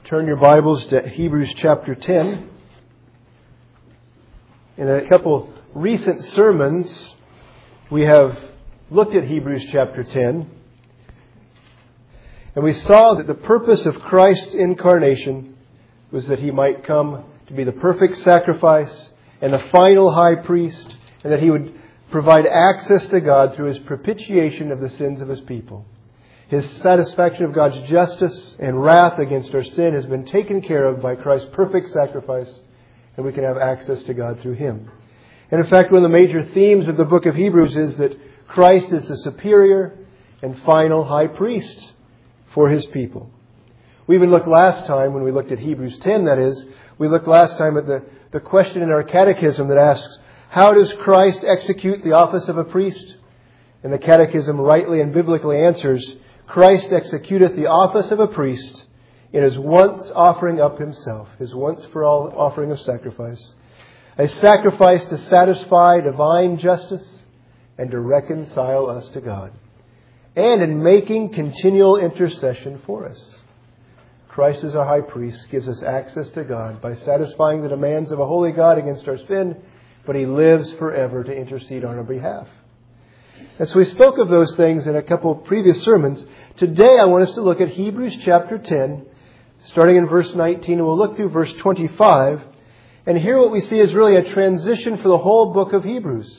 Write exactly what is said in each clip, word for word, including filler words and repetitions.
Turn your Bibles to Hebrews chapter ten. In a couple recent sermons, we have looked at Hebrews chapter ten. And we saw that the purpose of Christ's incarnation was that He might come to be the perfect sacrifice and the final high priest, and that He would provide access to God through His propitiation of the sins of His people. His satisfaction of God's justice and wrath against our sin has been taken care of by Christ's perfect sacrifice, and we can have access to God through Him. And in fact, one of the major themes of the book of Hebrews is that Christ is the superior and final high priest for His people. We even looked last time, when we looked at Hebrews ten, that is, we looked last time at the, the question in our catechism that asks, how does Christ execute the office of a priest? And the catechism rightly and biblically answers, Christ executeth the office of a priest in His once offering up Himself, His once for all offering of sacrifice, a sacrifice to satisfy divine justice and to reconcile us to God, and in making continual intercession for us. Christ as our high priest gives us access to God by satisfying the demands of a holy God against our sin, but He lives forever to intercede on our behalf. And so we spoke of those things in a couple of previous sermons. Today I want us to look at Hebrews chapter ten, starting in verse nineteen, and we'll look through verse twenty-five. And here what we see is really a transition for the whole book of Hebrews.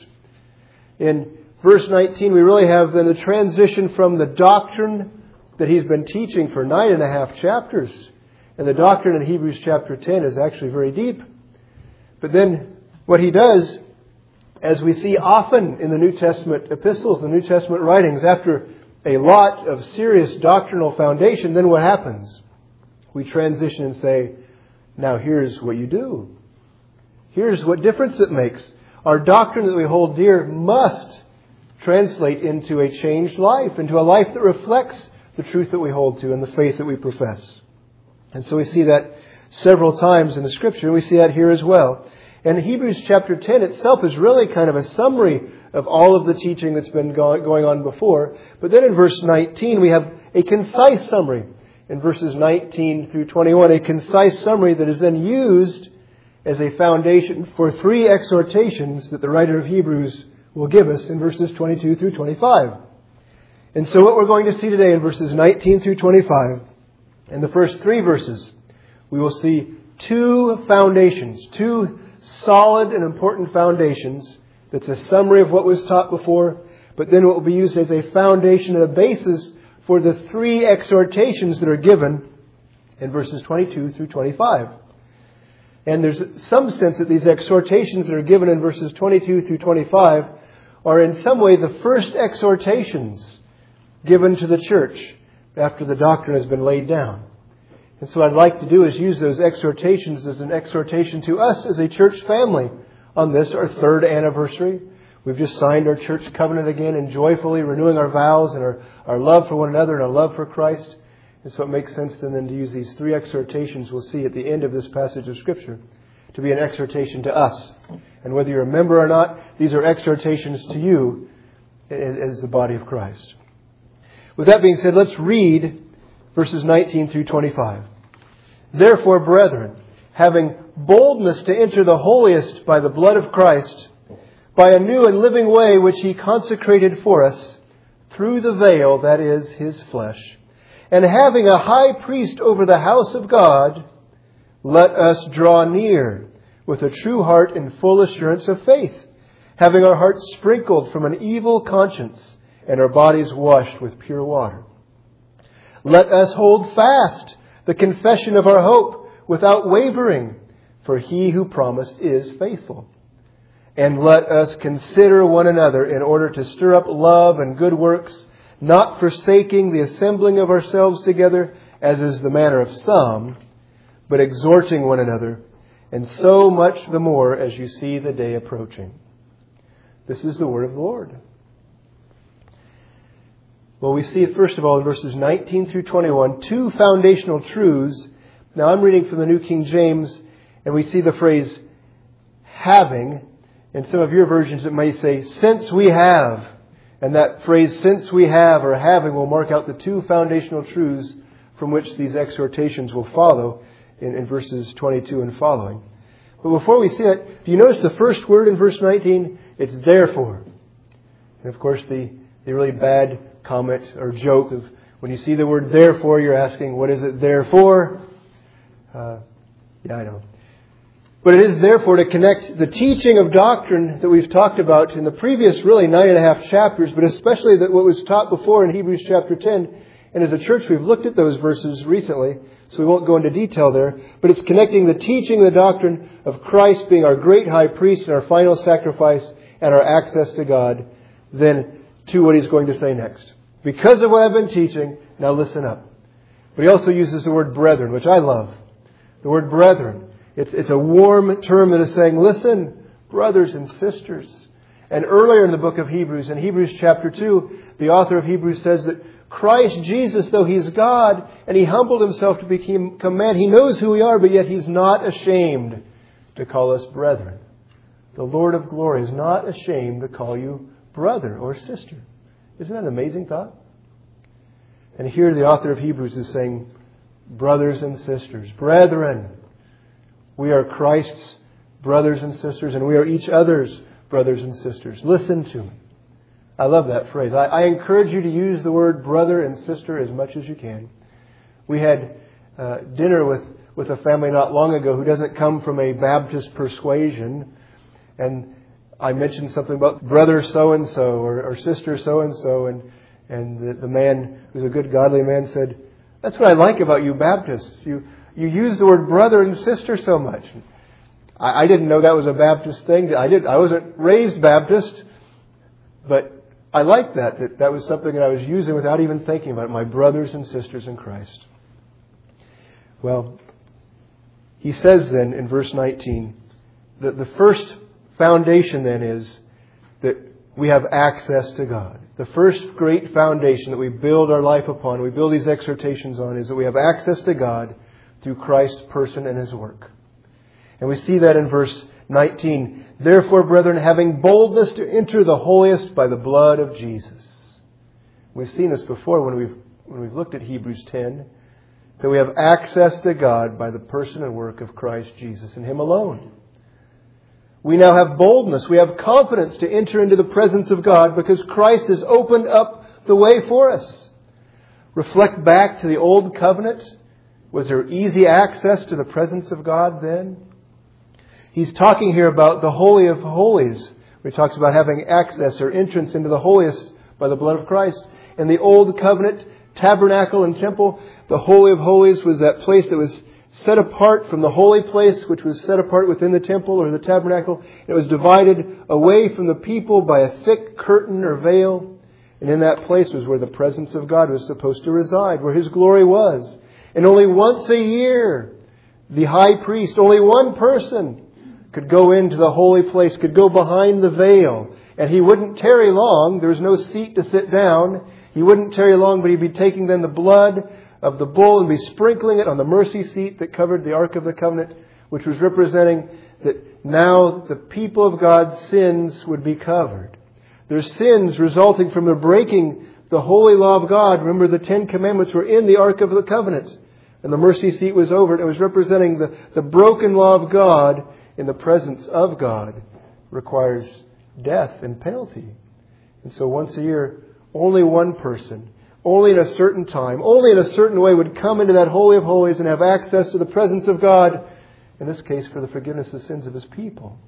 In verse nineteen, we really have then the transition from the doctrine that he's been teaching for nine and a half chapters. And the doctrine in Hebrews chapter ten is actually very deep. But then what he does, as we see often in the New Testament epistles, the New Testament writings, after a lot of serious doctrinal foundation, then what happens? We transition and say, now here's what you do. Here's what difference it makes. Our doctrine that we hold dear must translate into a changed life, into a life that reflects the truth that we hold to and the faith that we profess. And so we see that several times in the Scripture. We see that here as well. And Hebrews chapter ten itself is really kind of a summary of all of the teaching that's been going on before. But then in verse nineteen, we have a concise summary. In verses nineteen through twenty-one, a concise summary that is then used as a foundation for three exhortations that the writer of Hebrews will give us in verses twenty-two through twenty-five. And so what we're going to see today in verses nineteen through twenty-five, in the first three verses, we will see two foundations, two solid and important foundations. That's a summary of what was taught before, but then what will be used as a foundation and a basis for the three exhortations that are given in verses twenty-two through twenty-five. And there's some sense that these exhortations that are given in verses twenty-two through twenty-five are in some way the first exhortations given to the church after the doctrine has been laid down. And so what I'd like to do is use those exhortations as an exhortation to us as a church family on this, our third anniversary. We've just signed our church covenant again and joyfully renewing our vows and our, our love for one another and our love for Christ. And so it makes sense then, then to use these three exhortations we'll see at the end of this passage of Scripture to be an exhortation to us. And whether you're a member or not, these are exhortations to you as the body of Christ. With that being said, let's read verses nineteen through twenty-five. Therefore, brethren, having boldness to enter the holiest by the blood of Christ, by a new and living way which He consecrated for us, through the veil, that is, His flesh, and having a high priest over the house of God, let us draw near with a true heart in full assurance of faith, having our hearts sprinkled from an evil conscience and our bodies washed with pure water. Let us hold fast the confession of our hope without wavering, for He who promised is faithful. And let us consider one another in order to stir up love and good works, not forsaking the assembling of ourselves together, as is the manner of some, but exhorting one another, and so much the more as you see the day approaching. This is the word of the Lord. Well, we see, first of all, in verses nineteen through twenty-one, two foundational truths. Now, I'm reading from the New King James, and we see the phrase having. In some of your versions, it may say, since we have. And that phrase, since we have, or having, will mark out the two foundational truths from which these exhortations will follow in, in verses twenty-two and following. But before we see it, do you notice the first word in verse nineteen? It's therefore. And of course, the, the really bad comment or joke of when you see the word therefore, you're asking, what is it there for? Uh, yeah, I know. But it is therefore to connect the teaching of doctrine that we've talked about in the previous really nine and a half chapters, but especially that what was taught before in Hebrews chapter ten. And as a church, we've looked at those verses recently, so we won't go into detail there. But it's connecting the teaching and the doctrine of Christ being our great high priest and our final sacrifice and our access to God, then to what he's going to say next. Because of what I've been teaching, now listen up. But he also uses the word brethren, which I love. The word brethren. It's, it's a warm term that is saying, listen, brothers and sisters. And earlier in the book of Hebrews, in Hebrews chapter two, the author of Hebrews says that Christ Jesus, though He's God, and He humbled Himself to become man, He knows who we are, but yet He's not ashamed to call us brethren. The Lord of glory is not ashamed to call you brother or sister. Isn't that an amazing thought? And here the author of Hebrews is saying, brothers and sisters, brethren, we are Christ's brothers and sisters, and we are each other's brothers and sisters. Listen to me. I love that phrase. I, I encourage you to use the word brother and sister as much as you can. We had uh, dinner with, with a family not long ago who doesn't come from a Baptist persuasion. And I mentioned something about brother so-and-so or, or sister so-and-so. And, and the, the man, who's a good godly man, said, that's what I like about you Baptists. You, you use the word brother and sister so much. I, I didn't know that was a Baptist thing. I, did, I wasn't raised Baptist, but I liked that, that that was something that I was using without even thinking about it. My brothers and sisters in Christ. Well, he says then in verse nineteen that the first foundation then is that we have access to God. The first great foundation that we build our life upon, we build these exhortations on, is that we have access to God through Christ's person and His work. And we see that in verse nineteen. Therefore, brethren, having boldness to enter the holiest by the blood of Jesus. We've seen this before when we've when we've looked at Hebrews ten, that we have access to God by the person and work of Christ Jesus and Him alone. We now have boldness, we have confidence to enter into the presence of God because Christ has opened up the way for us. Reflect back to the old covenant. Was there easy access to the presence of God then? He's talking here about the Holy of Holies, where he talks about having access or entrance into the holiest by the blood of Christ. In the Old Covenant, tabernacle and temple, the Holy of Holies was that place that was set apart from the holy place, which was set apart within the temple or the tabernacle. It was divided away from the people by a thick curtain or veil. And in that place was where the presence of God was supposed to reside, where His glory was. And only once a year, the high priest, only one person, could go into the holy place, could go behind the veil. And he wouldn't tarry long. There was no seat to sit down. He wouldn't tarry long, but he'd be taking then the blood of the bull and be sprinkling it on the mercy seat that covered the Ark of the Covenant, which was representing that now the people of God's sins would be covered. Their sins resulting from their breaking the holy law of God. Remember, the Ten Commandments were in the Ark of the Covenant, and the mercy seat was over it. It was representing the, the broken law of God in the presence of God requires death and penalty. And so once a year, only one person, only in a certain time, only in a certain way would come into that Holy of Holies and have access to the presence of God, in this case for the forgiveness of sins of His people.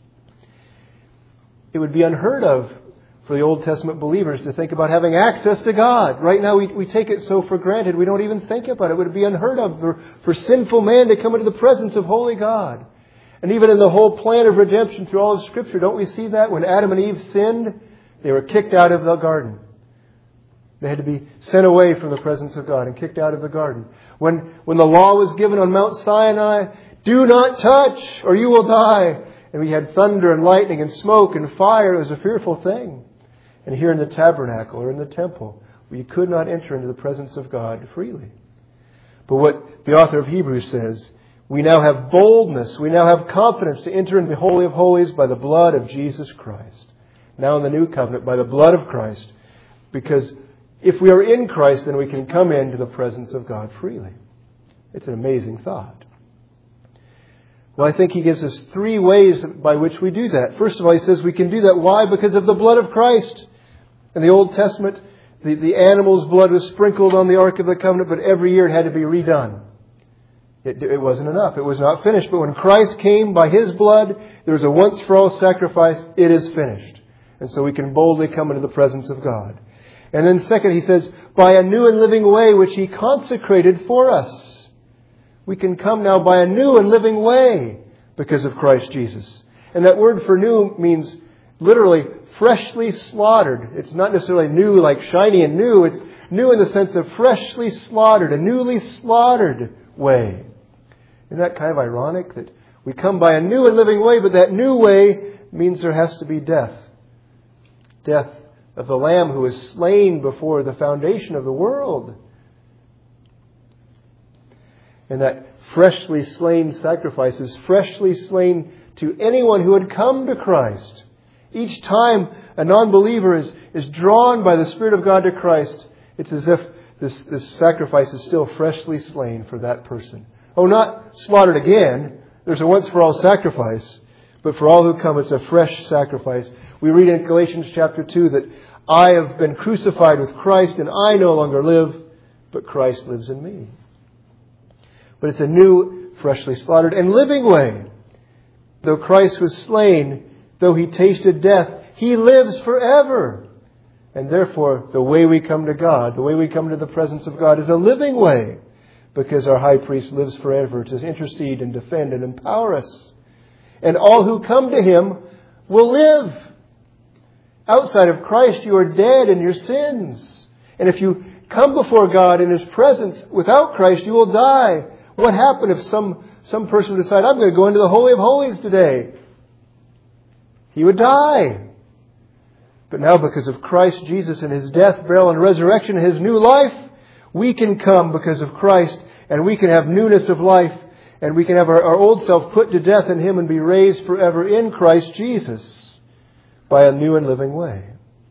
It would be unheard of for the Old Testament believers to think about having access to God. Right now we, we take it so for granted we don't even think about it. It would be unheard of for, for sinful man to come into the presence of holy God. And even in the whole plan of redemption through all of Scripture, don't we see that? When Adam and Eve sinned, they were kicked out of the garden. They had to be sent away from the presence of God and kicked out of the garden. When, when the law was given on Mount Sinai, do not touch or you will die. And we had thunder and lightning and smoke and fire. It was a fearful thing. And here in the tabernacle or in the temple, we could not enter into the presence of God freely. But what the author of Hebrews says, we now have boldness, we now have confidence to enter into the Holy of Holies by the blood of Jesus Christ. Now in the new covenant, by the blood of Christ, because if we are in Christ, then we can come into the presence of God freely. It's an amazing thought. Well, I think he gives us three ways by which we do that. First of all, he says we can do that. Why? Because of the blood of Christ. In the Old Testament, the, the animal's blood was sprinkled on the Ark of the Covenant, but every year it had to be redone. It, it wasn't enough. It was not finished. But when Christ came by His blood, there was a once-for-all sacrifice. It is finished. And so we can boldly come into the presence of God. And then second, he says, by a new and living way which He consecrated for us. We can come now by a new and living way because of Christ Jesus. And that word for new means literally freshly slaughtered. It's not necessarily new like shiny and new. It's new in the sense of freshly slaughtered, a newly slaughtered way. Isn't that kind of ironic that we come by a new and living way, but that new way means there has to be death. Death of the Lamb who was slain before the foundation of the world. And that freshly slain sacrifice is freshly slain to anyone who had come to Christ. Each time a non-believer is, is drawn by the Spirit of God to Christ, it's as if this, this sacrifice is still freshly slain for that person. Oh, not slaughtered again. There's a once-for-all sacrifice. But for all who come, it's a fresh sacrifice. We read in Galatians chapter two that I have been crucified with Christ and I no longer live, but Christ lives in me. But it's a new, freshly slaughtered and living way. Though Christ was slain, though He tasted death, He lives forever. And therefore, the way we come to God, the way we come to the presence of God is a living way, because our high priest lives forever to intercede and defend and empower us. And all who come to Him will live. Outside of Christ, you are dead in your sins. And if you come before God in His presence without Christ, you will die. What happened if some, some person would decide, I'm going to go into the Holy of Holies today? He would die. But now because of Christ Jesus and His death, burial, and resurrection, His new life, we can come because of Christ, and we can have newness of life, and we can have our, our old self put to death in Him and be raised forever in Christ Jesus by a new and living way.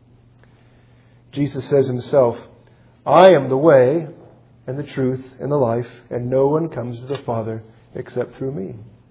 Jesus says Himself, I am the way and the truth and the life, and no one comes to the Father except through me.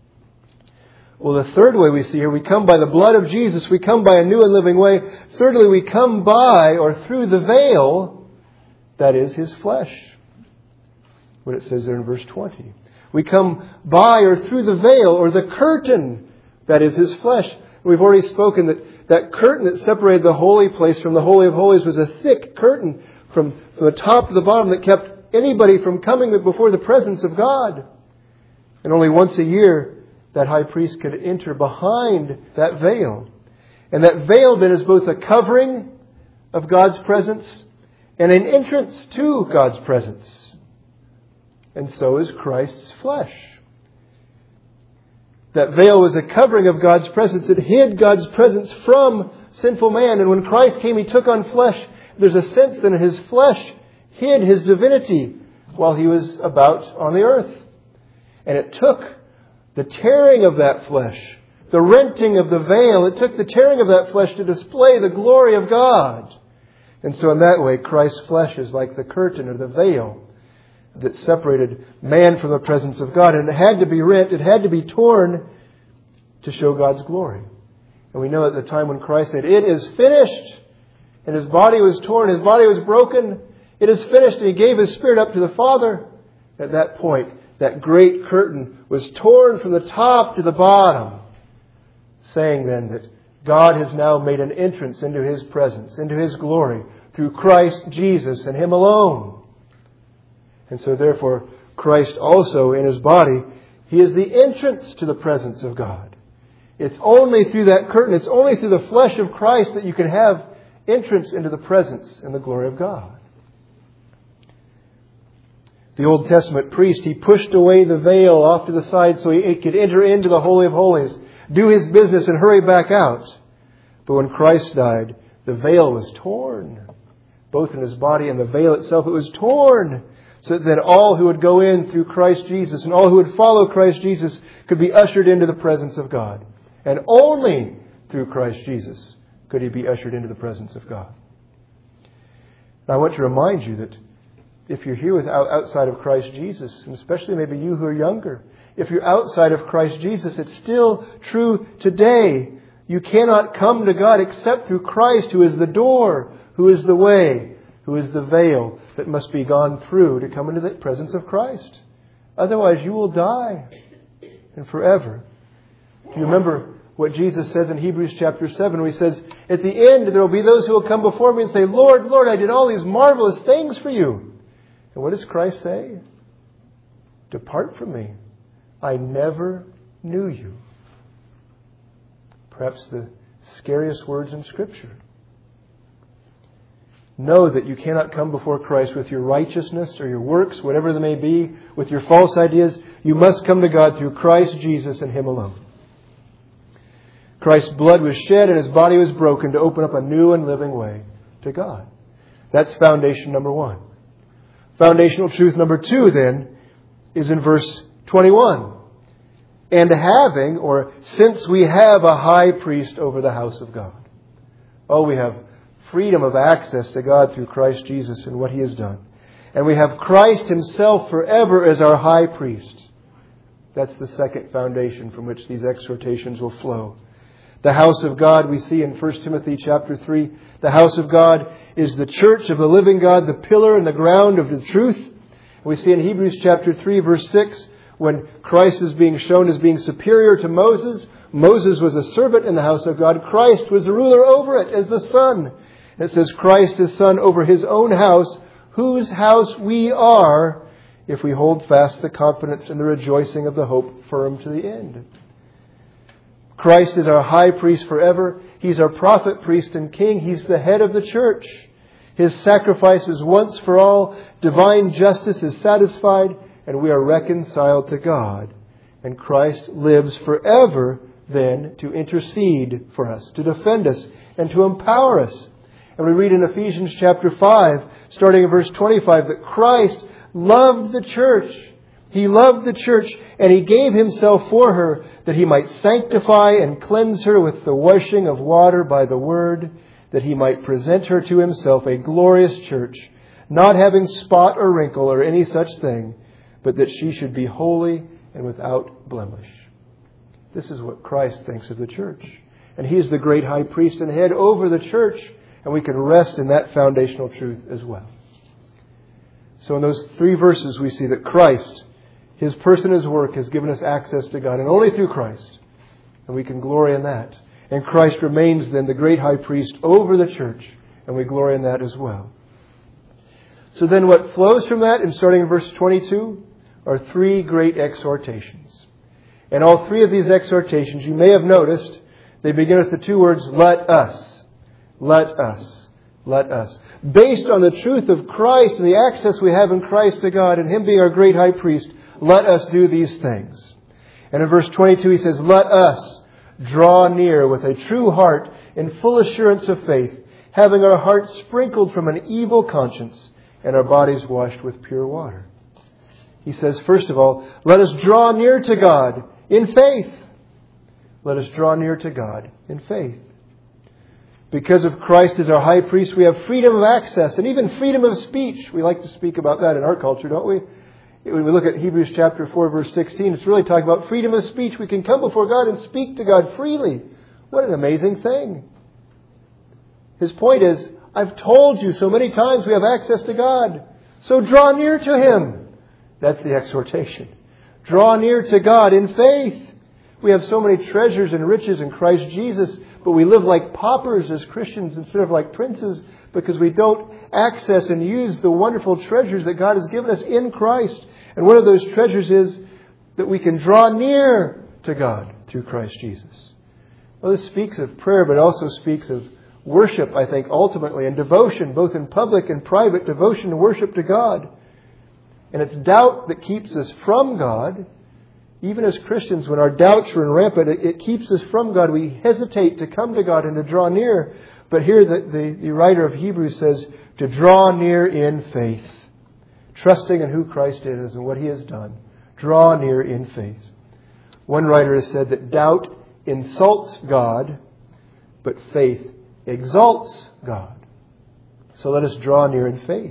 Well, the third way we see here, we come by the blood of Jesus. We come by a new and living way. Thirdly, we come by or through the veil, that is His flesh. What it says there in verse twenty. We come by or through the veil or the curtain, that is His flesh. We've already spoken that that curtain that separated the holy place from the Holy of Holies was a thick curtain from, from the top to the bottom that kept anybody from coming before the presence of God. And only once a year that high priest could enter behind that veil. And that veil then is both a covering of God's presence and an entrance to God's presence. And so is Christ's flesh. That veil was a covering of God's presence. It hid God's presence from sinful man. And when Christ came, He took on flesh. There's a sense that His flesh hid His divinity while He was about on the earth. And it took the tearing of that flesh, the renting of the veil, it took the tearing of that flesh to display the glory of God. And so in that way, Christ's flesh is like the curtain or the veil that separated man from the presence of God. And it had to be rent, it had to be torn to show God's glory. And we know at the time when Christ said, it is finished, and His body was torn, His body was broken, it is finished, and He gave His Spirit up to the Father. At that point, that great curtain was torn from the top to the bottom, saying then that God has now made an entrance into His presence, into His glory, through Christ Jesus and Him alone. And so therefore, Christ also in His body, He is the entrance to the presence of God. It's only through that curtain, it's only through the flesh of Christ that you can have entrance into the presence and the glory of God. The Old Testament priest, he pushed away the veil off to the side so he could enter into the Holy of Holies, do his business and hurry back out. But when Christ died, the veil was torn. Both in His body and the veil itself, it was torn. So that then all who would go in through Christ Jesus and all who would follow Christ Jesus could be ushered into the presence of God. And only through Christ Jesus could he be ushered into the presence of God. And I want to remind you that if you're here without, outside of Christ Jesus, and especially maybe you who are younger, if you're outside of Christ Jesus, it's still true today. You cannot come to God except through Christ, who is the door, who is the way, who is the veil that must be gone through to come into the presence of Christ. Otherwise, you will die and forever. Do you remember what Jesus says in Hebrews chapter seven, where He says, at the end there will be those who will come before me and say, Lord, Lord, I did all these marvelous things for you. And what does Christ say? Depart from me. I never knew you. Perhaps the scariest words in Scripture. Know that you cannot come before Christ with your righteousness or your works, whatever they may be, with your false ideas. You must come to God through Christ Jesus and Him alone. Christ's blood was shed and His body was broken to open up a new and living way to God. That's foundation number one. Foundational truth number two, then, is in verse twenty-one. And having, or since we have a high priest over the house of God. Oh, we have freedom of access to God through Christ Jesus and what He has done. And we have Christ Himself forever as our high priest. That's the second foundation from which these exhortations will flow. The house of God, we see in First Timothy chapter three, the house of God is the church of the living God, the pillar and the ground of the truth. We see in Hebrews chapter three, verse six, when Christ is being shown as being superior to Moses. Moses was a servant in the house of God. Christ was the ruler over it as the son. And it says Christ is son over His own house, whose house we are, if we hold fast the confidence and the rejoicing of the hope firm to the end. Christ is our high priest forever. He's our prophet, priest, and king. He's the head of the church. His sacrifice is once for all. Divine justice is satisfied, and we are reconciled to God. And Christ lives forever then to intercede for us, to defend us, and to empower us. And we read in Ephesians chapter five, starting in verse twenty-five, that Christ loved the church. He loved the church, and He gave Himself for her, that He might sanctify and cleanse her with the washing of water by the word, that He might present her to Himself a glorious church, not having spot or wrinkle or any such thing, but that she should be holy and without blemish. This is what Christ thinks of the church. And He is the great high priest and head over the church, and we can rest in that foundational truth as well. So in those three verses we see that Christ, His person, His work, has given us access to God, and only through Christ. And we can glory in that. And Christ remains then the great high priest over the church, and we glory in that as well. So then what flows from that, and starting in verse twenty-two, are three great exhortations. And all three of these exhortations, you may have noticed, they begin with the two words, let us. Let us. Let us. Based on the truth of Christ and the access we have in Christ to God and Him being our great high priest, let us do these things. And in verse twenty-two He says, let us draw near with a true heart in full assurance of faith, having our hearts sprinkled from an evil conscience and our bodies washed with pure water. He says, first of all, let us draw near to God in faith. Let us draw near to God in faith. Because of Christ as our high priest, we have freedom of access and even freedom of speech. We like to speak about that in our culture, don't we? When we look at Hebrews chapter four, verse sixteen, it's really talking about freedom of speech. We can come before God and speak to God freely. What an amazing thing. His point is, I've told you so many times we have access to God. So draw near to Him. That's the exhortation. Draw near to God in faith. We have so many treasures and riches in Christ Jesus, but we live like paupers as Christians instead of like princes because we don't access and use the wonderful treasures that God has given us in Christ. And one of those treasures is that we can draw near to God through Christ Jesus. Well, this speaks of prayer, but also speaks of worship, I think, ultimately, and devotion, both in public and private, devotion and worship to God. And it's doubt that keeps us from God. Even as Christians, when our doubts run rampant, it, it keeps us from God. We hesitate to come to God and to draw near. But here the, the, the writer of Hebrews says to draw near in faith, trusting in who Christ is and what He has done. Draw near in faith. One writer has said that doubt insults God, but faith exalts God. So let us draw near in faith.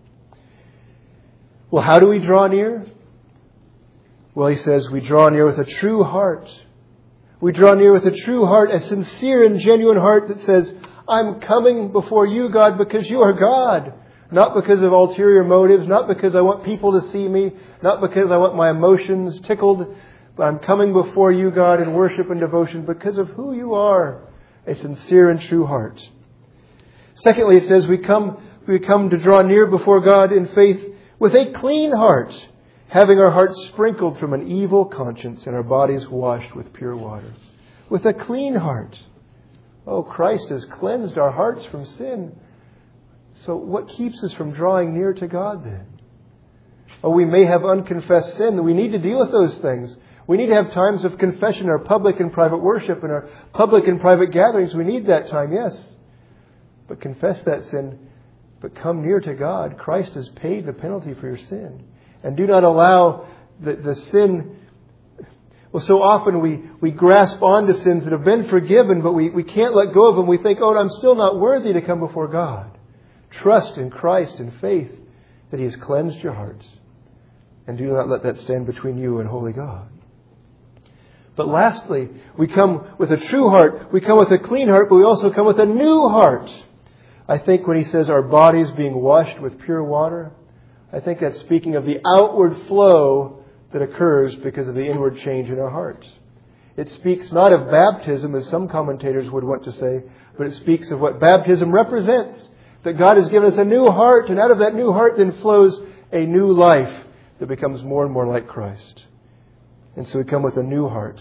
Well, how do we draw near? Well, he says we draw near with a true heart. We draw near with a true heart, a sincere and genuine heart that says, I'm coming before you, God, because you are God. Not because of ulterior motives, not because I want people to see me, not because I want my emotions tickled, but I'm coming before you, God, in worship and devotion because of who you are, a sincere and true heart. Secondly, it says we come, we come to draw near before God in faith with a clean heart, having our hearts sprinkled from an evil conscience and our bodies washed with pure water. With a clean heart. Oh, Christ has cleansed our hearts from sin. So what keeps us from drawing near to God then? Oh, we may have unconfessed sin. We need to deal with those things. We need to have times of confession, our public and private worship and our public and private gatherings. We need that time, yes. But confess that sin. But come near to God. Christ has paid the penalty for your sin. And do not allow the, the sin... Well, so often we, we grasp onto sins that have been forgiven, but we, we can't let go of them. We think, oh, I'm still not worthy to come before God. Trust in Christ and faith that He has cleansed your hearts. And do not let that stand between you and holy God. But lastly, we come with a true heart. We come with a clean heart, but we also come with a new heart. I think when he says our bodies being washed with pure water, I think that's speaking of the outward flow that occurs because of the inward change in our hearts. It speaks not of baptism, as some commentators would want to say, but it speaks of what baptism represents. That God has given us a new heart, and out of that new heart then flows a new life that becomes more and more like Christ. And so we come with a new heart.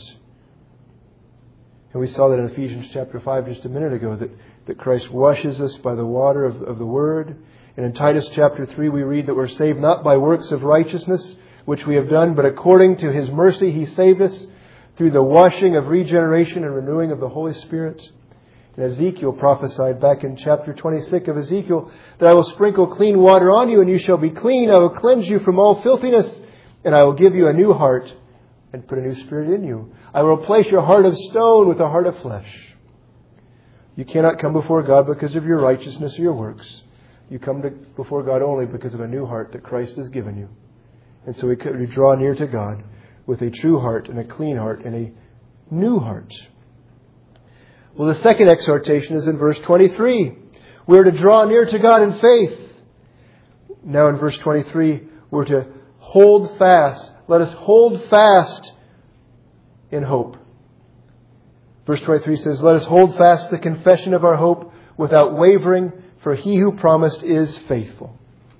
And we saw that in Ephesians chapter five just a minute ago, that, that Christ washes us by the water of, of the Word. And in Titus chapter three we read that we're saved not by works of righteousness, which we have done, but according to His mercy He saved us through the washing of regeneration and renewing of the Holy Spirit. And Ezekiel prophesied back in chapter twenty-six of Ezekiel that I will sprinkle clean water on you and you shall be clean. I will cleanse you from all filthiness and I will give you a new heart and put a new spirit in you. I will replace your heart of stone with a heart of flesh. You cannot come before God because of your righteousness or your works. You come to, before God only because of a new heart that Christ has given you. And so we could draw near to God with a true heart and a clean heart and a new heart. Well, the second exhortation is in verse twenty-three. We're to draw near to God in faith. Now in verse twenty-three, we're to hold fast. Let us hold fast in hope. Verse twenty-three says, let us hold fast the confession of our hope without wavering, for He who promised is faithful.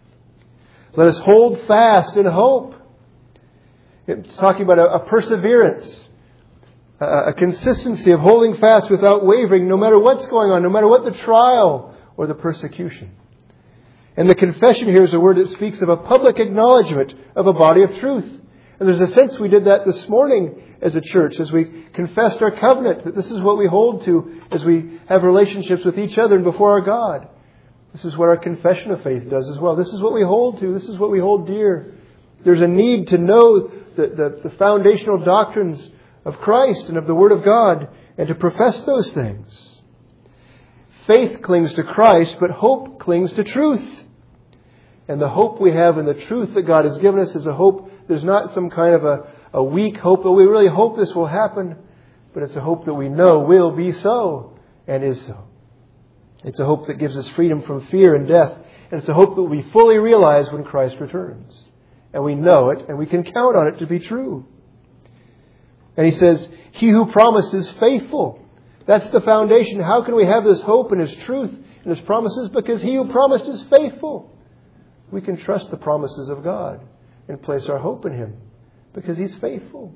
Let us hold fast in hope. It's talking about a, a perseverance. A consistency of holding fast without wavering, no matter what's going on, no matter what the trial or the persecution. And the confession here is a word that speaks of a public acknowledgement of a body of truth. And there's a sense we did that this morning as a church, as we confessed our covenant, that this is what we hold to as we have relationships with each other and before our God. This is what our confession of faith does as well. This is what we hold to. This is what we hold dear. There's a need to know the, the, the foundational doctrines of Christ and of the Word of God, and to profess those things. Faith clings to Christ, but hope clings to truth. And the hope we have in the truth that God has given us is a hope. There's not some kind of a, a weak hope that we really hope this will happen, but it's a hope that we know will be so and is so. It's a hope that gives us freedom from fear and death. And it's a hope that we fully realize when Christ returns. And we know it, and we can count on it to be true. And he says, He who promised is faithful. That's the foundation. How can we have this hope in His truth and His promises? Because He who promised is faithful. We can trust the promises of God and place our hope in Him because He's faithful.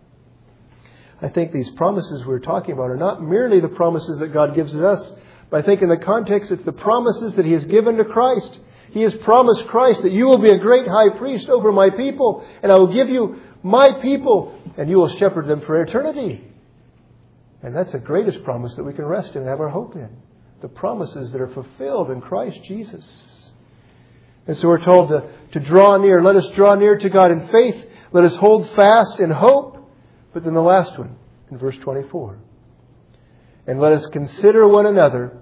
I think these promises we're talking about are not merely the promises that God gives to us, but I think in the context it's the promises that He has given to Christ. He has promised Christ that you will be a great high priest over my people, and I will give you my people, and you will shepherd them for eternity. And that's the greatest promise that we can rest in and have our hope in. The promises that are fulfilled in Christ Jesus. And so we're told to, to draw near. Let us draw near to God in faith. Let us hold fast in hope. But then the last one, in verse twenty-four. And let us consider one another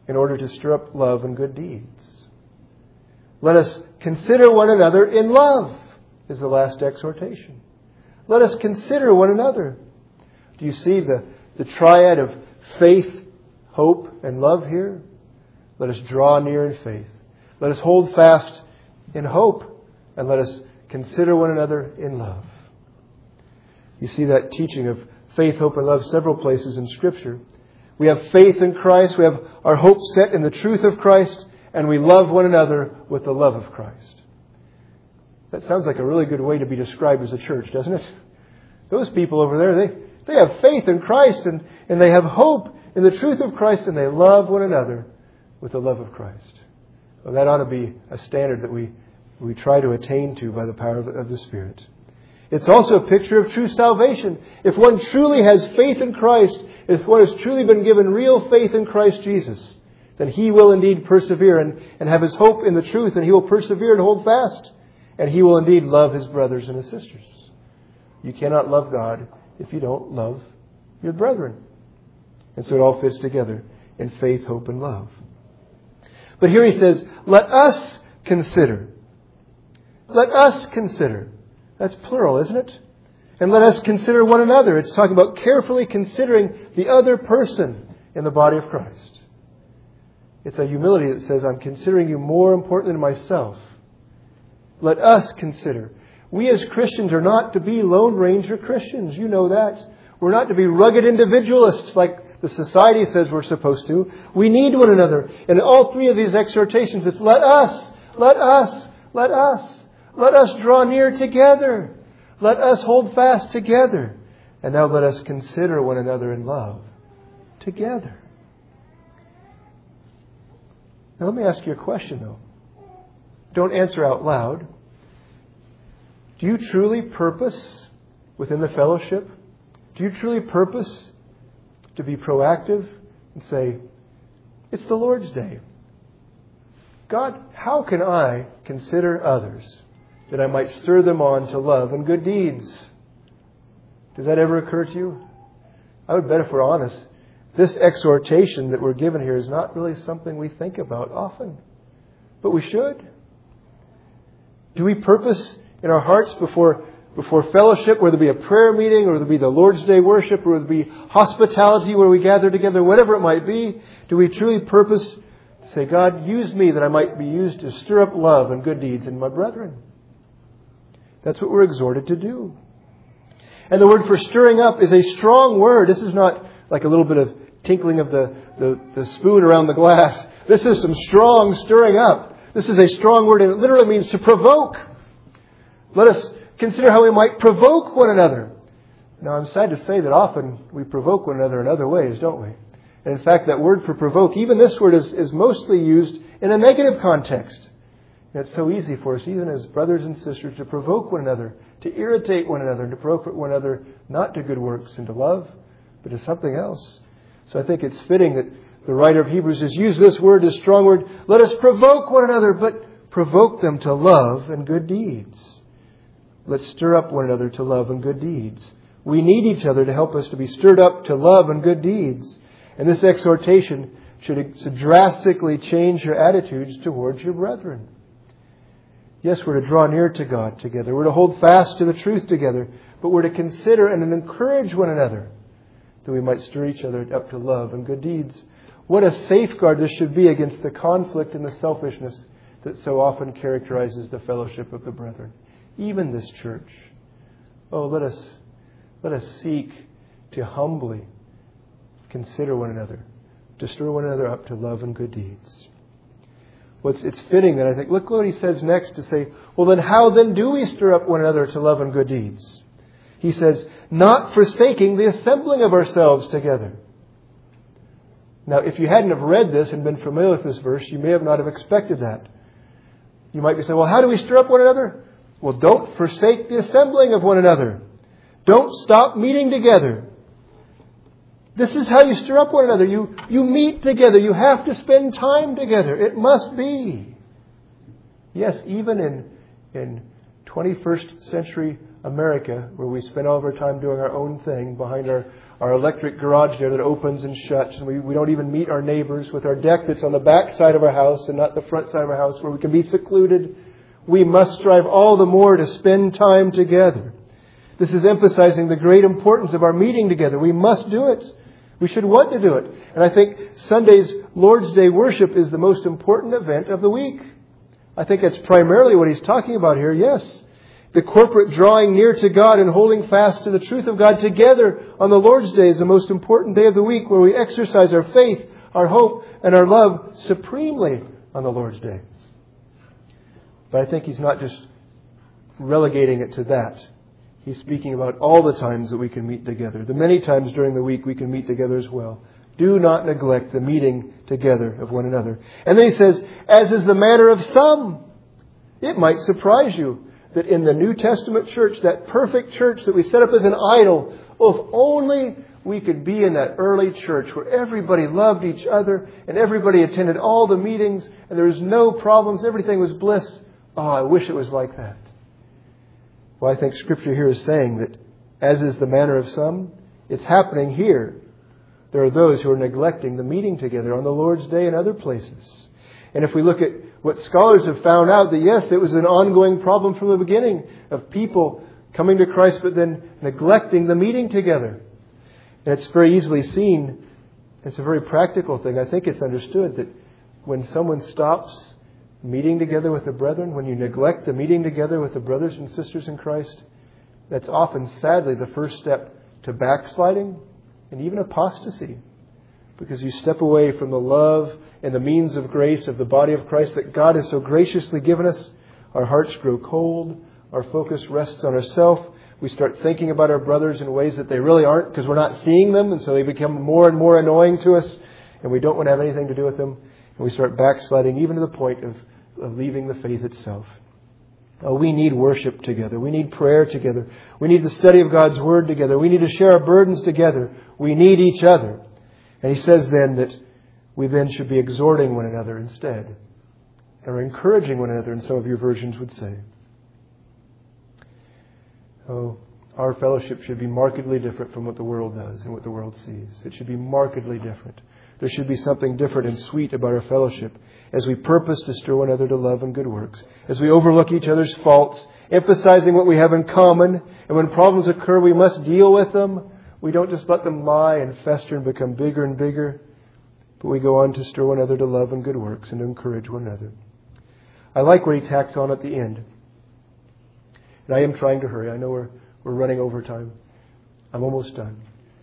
in order to stir up love and good deeds. Let us consider one another in love, is the last exhortation. Let us consider one another. Do you see the, the triad of faith, hope, and love here? Let us draw near in faith. Let us hold fast in hope, and let us consider one another in love. You see that teaching of faith, hope, and love several places in Scripture. We have faith in Christ. We have our hope set in the truth of Christ. And we love one another with the love of Christ. That sounds like a really good way to be described as a church, doesn't it? Those people over there, they, they have faith in Christ and, and they have hope in the truth of Christ and they love one another with the love of Christ. Well, that ought to be a standard that we, we try to attain to by the power of, of the Spirit. It's also a picture of true salvation. If one truly has faith in Christ, if one has truly been given real faith in Christ Jesus, then he will indeed persevere and, and have his hope in the truth, and he will persevere and hold fast. And he will indeed love his brothers and his sisters. You cannot love God if you don't love your brethren. And so it all fits together in faith, hope, and love. But here he says, let us consider. Let us consider. That's plural, isn't it? And let us consider one another. It's talking about carefully considering the other person in the body of Christ. It's a humility that says, I'm considering you more important than myself. Let us consider. We as Christians are not to be Lone Ranger Christians. You know that. We're not to be rugged individualists like the society says we're supposed to. We need one another. In all three of these exhortations, it's let us, let us, let us. Let us draw near together. Let us hold fast together. And now let us consider one another in love together. Now let me ask you a question though. Don't answer out loud. Do you truly purpose within the fellowship? Do you truly purpose to be proactive and say, it's the Lord's Day. God, how can I consider others that I might stir them on to love and good deeds? Does that ever occur to you? I would bet if we're honest, this exhortation that we're given here is not really something we think about often. But we should. Do we purpose in our hearts before before fellowship, whether it be a prayer meeting, or whether it be the Lord's Day worship, or whether it be hospitality where we gather together, whatever it might be, do we truly purpose to say, God, use me that I might be used to stir up love and good deeds in my brethren? That's what we're exhorted to do. And the word for stirring up is a strong word. This is not like a little bit of tinkling of the, the, the spoon around the glass. This is some strong stirring up. This is a strong word, and it literally means to provoke. Let us consider how we might provoke one another. Now, I'm sad to say that often we provoke one another in other ways, don't we? And in fact, that word for provoke, even this word is, is mostly used in a negative context. And it's so easy for us, even as brothers and sisters, to provoke one another, to irritate one another, and to provoke one another not to good works and to love, but to something else. So I think it's fitting that the writer of Hebrews has used this word, this strong word. Let us provoke one another, but provoke them to love and good deeds. Let's stir up one another to love and good deeds. We need each other to help us to be stirred up to love and good deeds. And this exhortation should, should drastically change your attitudes towards your brethren. Yes, we're to draw near to God together. We're to hold fast to the truth together. But we're to consider and encourage one another that we might stir each other up to love and good deeds. What a safeguard this should be against the conflict and the selfishness that so often characterizes the fellowship of the brethren. Even this church. Oh, let us let us seek to humbly consider one another, to stir one another up to love and good deeds. Well, it's, it's fitting that I think, look what he says next to say, well then how then do we stir up one another to love and good deeds? He says, not forsaking the assembling of ourselves together. Now, if you hadn't have read this and been familiar with this verse, you may have not have expected that. You might be saying, well, how do we stir up one another? Well, don't forsake the assembling of one another. Don't stop meeting together. This is how you stir up one another. You, you meet together. You have to spend time together. It must be. Yes, even in, in twenty-first century America, where we spend all of our time doing our own thing behind our, our electric garage there that opens and shuts, and we, we don't even meet our neighbors, with our deck that's on the back side of our house and not the front side of our house, where we can be secluded. We must strive all the more to spend time together. This is emphasizing the great importance of our meeting together. We must do it. We should want to do it. And I think Sunday's Lord's Day worship is the most important event of the week. I think that's primarily what he's talking about here, yes. The corporate drawing near to God and holding fast to the truth of God together on the Lord's Day is the most important day of the week, where we exercise our faith, our hope, and our love supremely on the Lord's Day. But I think he's not just relegating it to that. He's speaking about all the times that we can meet together. The many times during the week we can meet together as well. Do not neglect the meeting together of one another. And then he says, as is the manner of some. It might surprise you that in the New Testament church, that perfect church that we set up as an idol, oh, if only we could be in that early church where everybody loved each other and everybody attended all the meetings and there was no problems, everything was bliss. Oh, I wish it was like that. Well, I think Scripture here is saying that, as is the manner of some, it's happening here. There are those who are neglecting the meeting together on the Lord's Day and other places. And if we look at what scholars have found out, that yes, it was an ongoing problem from the beginning of people coming to Christ but then neglecting the meeting together. And it's very easily seen. It's a very practical thing. I think it's understood that when someone stops meeting together with the brethren, when you neglect the meeting together with the brothers and sisters in Christ, that's often, sadly, the first step to backsliding and even apostasy. Because you step away from the love and the means of grace of the body of Christ that God has so graciously given us. Our hearts grow cold. Our focus rests on ourselves. We start thinking about our brothers in ways that they really aren't, because we're not seeing them, and so they become more and more annoying to us, and we don't want to have anything to do with them. And we start backsliding even to the point of of leaving the faith itself. Oh, we need worship together. We need prayer together. We need the study of God's Word together. We need to share our burdens together. We need each other. And he says then that we then should be exhorting one another instead, or encouraging one another, and some of your versions would say. Oh, our fellowship should be markedly different from what the world does and what the world sees. It should be markedly different. There should be something different and sweet about our fellowship as we purpose to stir one another to love and good works, as we overlook each other's faults, emphasizing what we have in common, and when problems occur, we must deal with them. We don't just let them lie and fester and become bigger and bigger, but we go on to stir one another to love and good works and to encourage one another. I like what he tacks on at the end. And I am trying to hurry. I know we're, we're running over time. I'm almost done.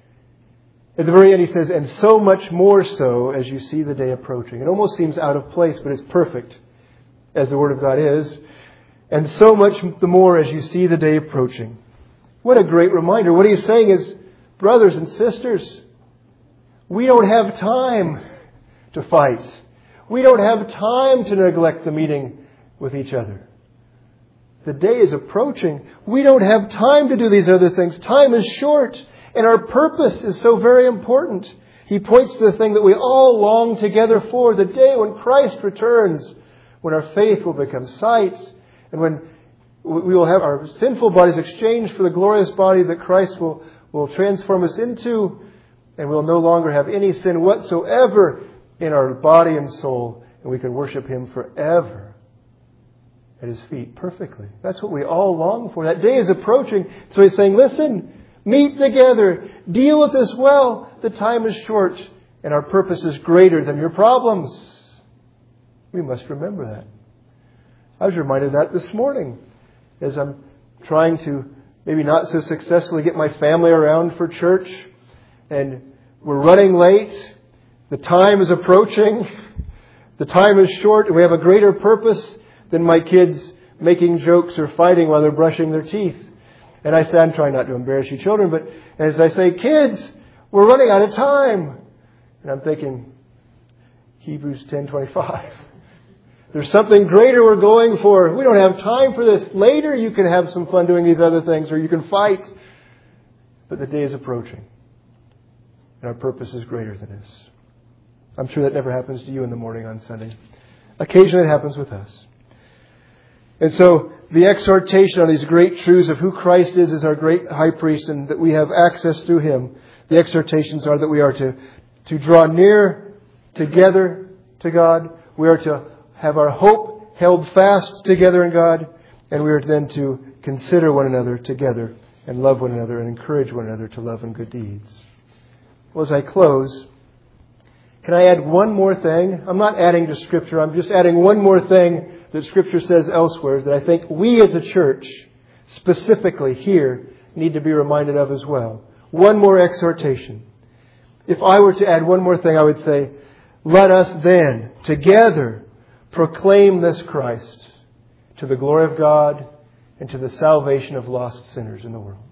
At the very end he says, and so much more so as you see the day approaching. It almost seems out of place, but it's perfect, as the Word of God is. And so much the more as you see the day approaching. What a great reminder. What he's saying is, brothers and sisters, we don't have time to fight. We don't have time to neglect the meeting with each other. The day is approaching. We don't have time to do these other things. Time is short. And our purpose is so very important. He points to the thing that we all long together for, the day when Christ returns, when our faith will become sight, and when we will have our sinful bodies exchanged for the glorious body that Christ will, will transform us into, and we'll no longer have any sin whatsoever in our body and soul, and we can worship Him forever at His feet perfectly. That's what we all long for. That day is approaching. So he's saying, listen, meet together. Deal with this well. The time is short and our purpose is greater than your problems. We must remember that. I was reminded of that this morning as I'm trying to maybe not so successfully get my family around for church. And we're running late. The time is approaching. The time is short. And we have a greater purpose than my kids making jokes or fighting while they're brushing their teeth. And I say, I'm trying not to embarrass you children, but as I say, kids, we're running out of time. And I'm thinking, Hebrews ten twenty-five. There's something greater we're going for. We don't have time for this. Later you can have some fun doing these other things, or you can fight. But the day is approaching. And our purpose is greater than this. I'm sure that never happens to you in the morning on Sunday. Occasionally it happens with us. And so the exhortation on these great truths of who Christ is as our great high priest and that we have access through Him, the exhortations are that we are to, to draw near together to God. We are to have our hope held fast together in God. And we are then to consider one another together and love one another and encourage one another to love and good deeds. Well, as I close, can I add one more thing? I'm not adding to Scripture. I'm just adding one more thing that Scripture says elsewhere that I think we as a church, specifically here, need to be reminded of as well. One more exhortation. If I were to add one more thing, I would say, let us then together proclaim this Christ to the glory of God and to the salvation of lost sinners in the world.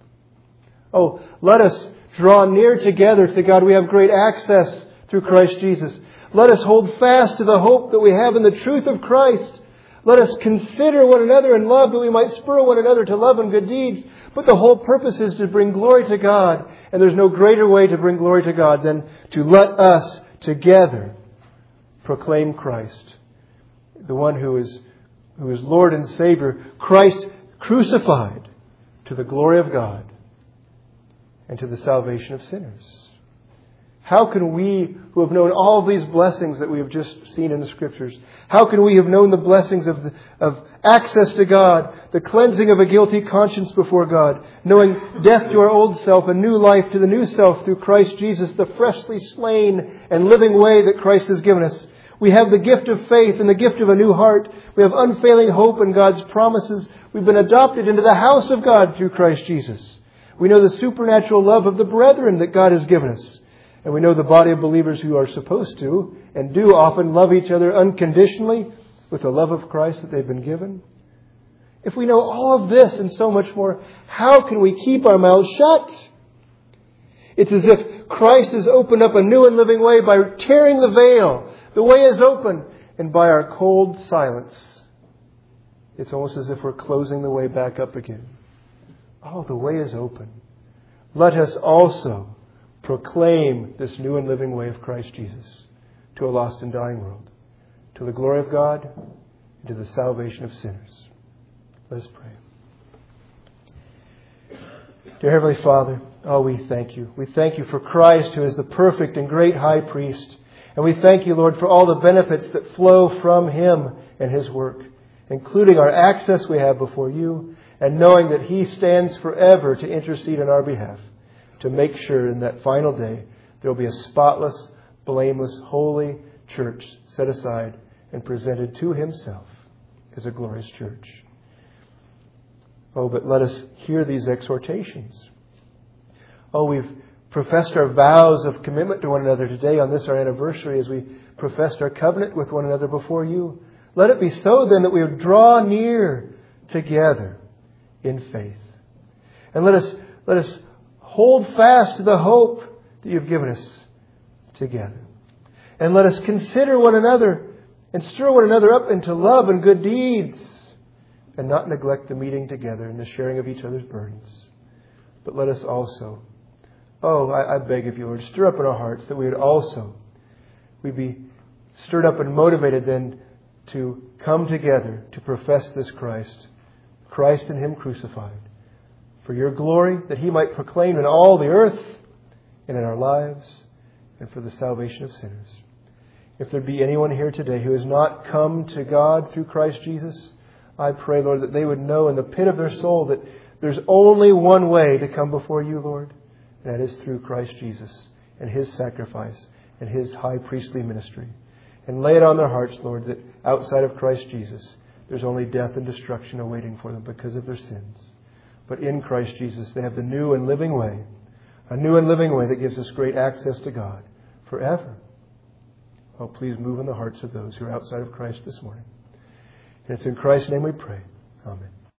Oh, let us draw near together to God. We have great access through Christ Jesus. Let us hold fast to the hope that we have in the truth of Christ. Let us consider one another in love that we might spur one another to love and good deeds. But the whole purpose is to bring glory to God. And there's no greater way to bring glory to God than to let us together proclaim Christ, the one who is who is Lord and Savior, Christ crucified, to the glory of God and to the salvation of sinners. How can we, who have known all these blessings that we have just seen in the Scriptures, how can we have known the blessings of, the, of access to God, the cleansing of a guilty conscience before God, knowing death to our old self, a new life to the new self through Christ Jesus, the freshly slain and living way that Christ has given us? We have the gift of faith and the gift of a new heart. We have unfailing hope in God's promises. We've been adopted into the house of God through Christ Jesus. We know the supernatural love of the brethren that God has given us. And we know the body of believers who are supposed to and do often love each other unconditionally with the love of Christ that they've been given. If we know all of this and so much more, how can we keep our mouths shut? It's as if Christ has opened up a new and living way by tearing the veil. The way is open, and by our cold silence, it's almost as if we're closing the way back up again. Oh, the way is open. Let us also proclaim this new and living way of Christ Jesus to a lost and dying world, to the glory of God and to the salvation of sinners. Let us pray. Dear Heavenly Father, oh, we thank you. We thank you for Christ, who is the perfect and great high priest. And we thank you, Lord, for all the benefits that flow from Him and His work, including our access we have before you, and knowing that He stands forever to intercede on our behalf, to make sure in that final day there will be a spotless, blameless, holy church set aside and presented to Himself as a glorious church. Oh, but let us hear these exhortations. Oh, we've professed our vows of commitment to one another today on this our anniversary as we professed our covenant with one another before you. Let it be so then that we would draw near together in faith. And let us, let us hold fast to the hope that you've given us together. And let us consider one another and stir one another up into love and good deeds, and not neglect the meeting together and the sharing of each other's burdens. But let us also Oh, I, I beg of you, Lord, stir up in our hearts that we would also, we'd be stirred up and motivated then to come together to profess this Christ, Christ and Him crucified, for your glory, that He might proclaim in all the earth and in our lives, and for the salvation of sinners. If there be anyone here today who has not come to God through Christ Jesus, I pray, Lord, that they would know in the pit of their soul that there's only one way to come before you, Lord. That is through Christ Jesus and His sacrifice and His high priestly ministry. And lay it on their hearts, Lord, that outside of Christ Jesus, there's only death and destruction awaiting for them because of their sins. But in Christ Jesus, they have the new and living way, a new and living way that gives us great access to God forever. Oh, please move in the hearts of those who are outside of Christ this morning. And it's in Christ's name we pray. Amen.